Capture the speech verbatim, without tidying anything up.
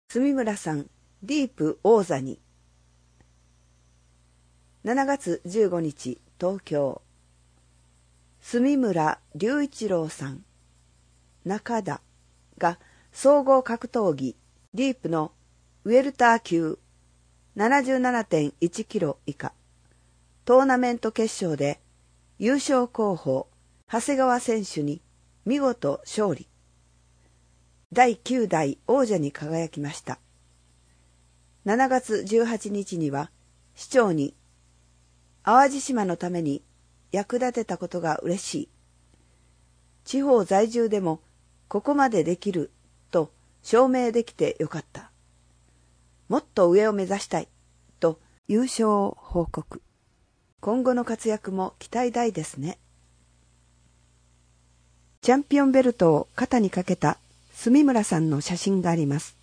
住村さん、ディープ王座に。しちがつじゅうごにち、東京。住村隆一郎さん、中田が総合格闘技ディープのウェルター級 ななじゅうななてんいちキロ以下トーナメント決勝で優勝候補長谷川選手に見事勝利。だいきゅうだい王者に輝きました。しちがつじゅうはちにちには市長に淡路島のために役立てたことが嬉しい。地方在住でもここまでできると証明できてよかった。もっと上を目指したいと優勝を報告。今後の活躍も期待大ですね。チャンピオンベルトを肩にかけた住村さんの写真があります。